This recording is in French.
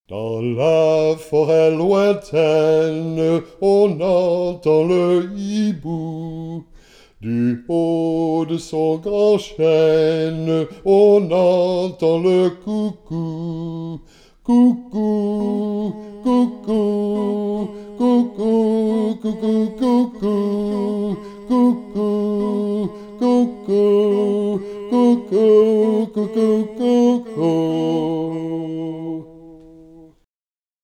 Dans la forêt lointaine, on entend le hibou. Du haut de son grand chêne, on entend le coucou. Coucou,